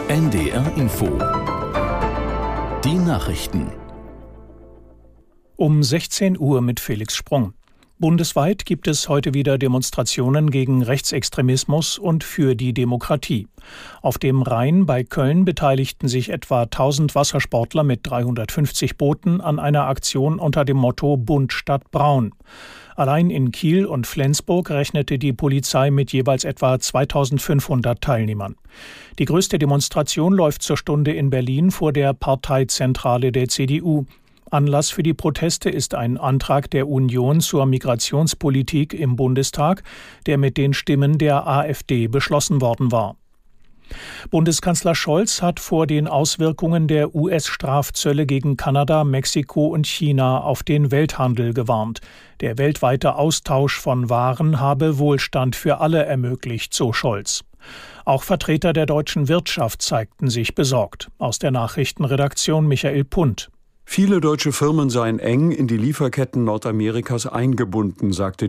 NDR Info. Die Nachrichten. Um 16 Uhr mit Felix Sprung. Bundesweit gibt es heute wieder Demonstrationen gegen Rechtsextremismus und für die Demokratie. Auf dem Rhein bei Köln beteiligten sich etwa 1000 Wassersportler mit 350 Booten an einer Aktion unter dem Motto Bunt statt Braun. Allein in Kiel und Flensburg rechnete die Polizei mit jeweils etwa 2500 Teilnehmern. Die größte Demonstration läuft zur Stunde in Berlin vor der Parteizentrale der CDU. Anlass für die Proteste ist ein Antrag der Union zur Migrationspolitik im Bundestag, der mit den Stimmen der AfD beschlossen worden war. Bundeskanzler Scholz hat vor den Auswirkungen der US-Strafzölle gegen Kanada, Mexiko und China auf den Welthandel gewarnt. Der weltweite Austausch von Waren habe Wohlstand für alle ermöglicht, so Scholz. Auch Vertreter der deutschen Wirtschaft zeigten sich besorgt. Aus der Nachrichtenredaktion Michael Punt. Viele deutsche Firmen seien eng in die Lieferketten Nordamerikas eingebunden, sagte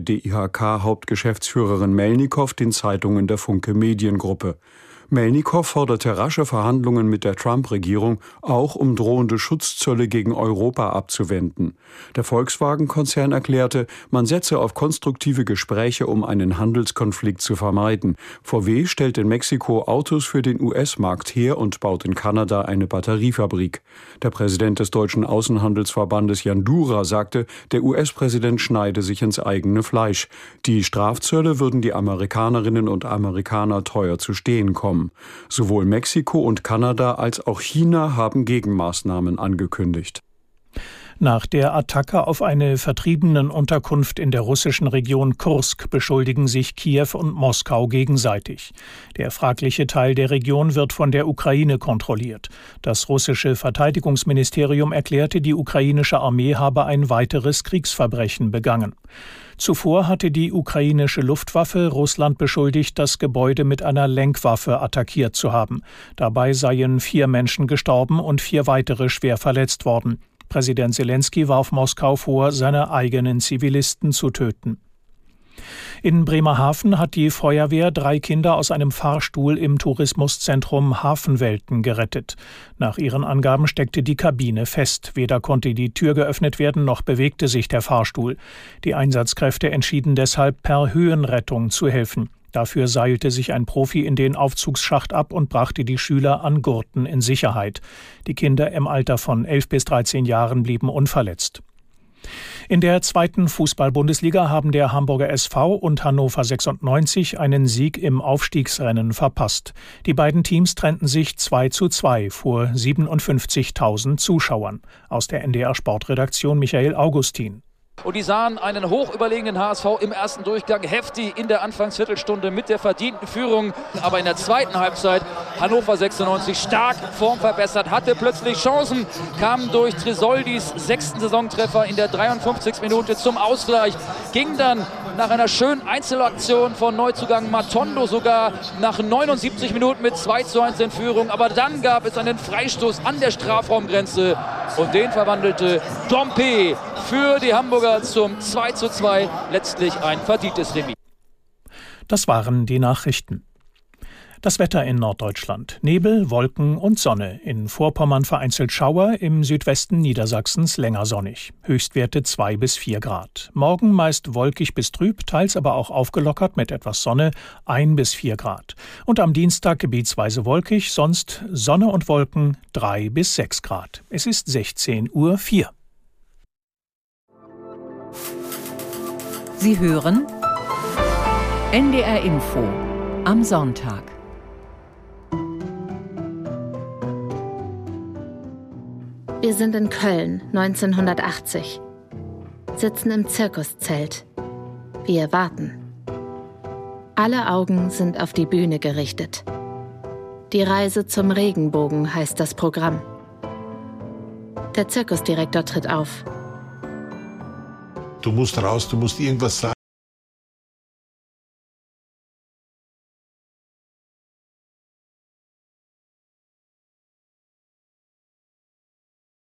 DIHK-Hauptgeschäftsführerin Melnikow den Zeitungen der Funke Mediengruppe. Melnikow forderte rasche Verhandlungen mit der Trump-Regierung, auch um drohende Schutzzölle gegen Europa abzuwenden. Der Volkswagen-Konzern erklärte, man setze auf konstruktive Gespräche, um einen Handelskonflikt zu vermeiden. VW stellt in Mexiko Autos für den US-Markt her und baut in Kanada eine Batteriefabrik. Der Präsident des Deutschen Außenhandelsverbandes Jan Dura sagte, der US-Präsident schneide sich ins eigene Fleisch. Die Strafzölle würden die Amerikanerinnen und Amerikaner teuer zu stehen kommen. Sowohl Mexiko und Kanada als auch China haben Gegenmaßnahmen angekündigt. Nach der Attacke auf eine Vertriebenenunterkunft in der russischen Region Kursk beschuldigen sich Kiew und Moskau gegenseitig. Der fragliche Teil der Region wird von der Ukraine kontrolliert. Das russische Verteidigungsministerium erklärte, die ukrainische Armee habe ein weiteres Kriegsverbrechen begangen. Zuvor hatte die ukrainische Luftwaffe Russland beschuldigt, das Gebäude mit einer Lenkwaffe attackiert zu haben. Dabei seien 4 Menschen gestorben und 4 weitere schwer verletzt worden. Präsident Selenskyj warf Moskau vor, seine eigenen Zivilisten zu töten. In Bremerhaven hat die Feuerwehr 3 Kinder aus einem Fahrstuhl im Tourismuszentrum Hafenwelten gerettet. Nach ihren Angaben steckte die Kabine fest. Weder konnte die Tür geöffnet werden, noch bewegte sich der Fahrstuhl. Die Einsatzkräfte entschieden deshalb, per Höhenrettung zu helfen. Dafür seilte sich ein Profi in den Aufzugsschacht ab und brachte die Schüler an Gurten in Sicherheit. Die Kinder im Alter von 11 bis 13 Jahren blieben unverletzt. In der 2. Fußball-Bundesliga haben der Hamburger SV und Hannover 96 einen Sieg im Aufstiegsrennen verpasst. Die beiden Teams trennten sich 2:2 vor 57.000 Zuschauern. Aus der NDR Sportredaktion Michael Augustin. Und die sahen einen hochüberlegenen HSV im ersten Durchgang heftig in der Anfangsviertelstunde mit der verdienten Führung. Aber in der zweiten Halbzeit Hannover 96 stark formverbessert, hatte plötzlich Chancen, kam durch Tresoldis 6. Saisontreffer in der 53. Minute zum Ausgleich, ging dann nach einer schönen Einzelaktion von Neuzugang Matondo sogar nach 79 Minuten mit 2:1 in Führung. Aber dann gab es einen Freistoß an der Strafraumgrenze und den verwandelte Dompe für die Hamburger zum 2:2, letztlich ein verdientes Remis. Das waren die Nachrichten. Das Wetter in Norddeutschland. Nebel, Wolken und Sonne. In Vorpommern vereinzelt Schauer, im Südwesten Niedersachsens länger sonnig. Höchstwerte 2 bis 4 Grad. Morgen meist wolkig bis trüb, teils aber auch aufgelockert mit etwas Sonne, 1 bis 4 Grad. Und am Dienstag gebietsweise wolkig, sonst Sonne und Wolken, 3 bis 6 Grad. Es ist 16:04 Uhr. Sie hören NDR Info am Sonntag. Wir sind in Köln, 1980. Sitzen im Zirkuszelt. Wir warten. Alle Augen sind auf die Bühne gerichtet. Die Reise zum Regenbogen heißt das Programm. Der Zirkusdirektor tritt auf. Du musst raus, du musst irgendwas sagen.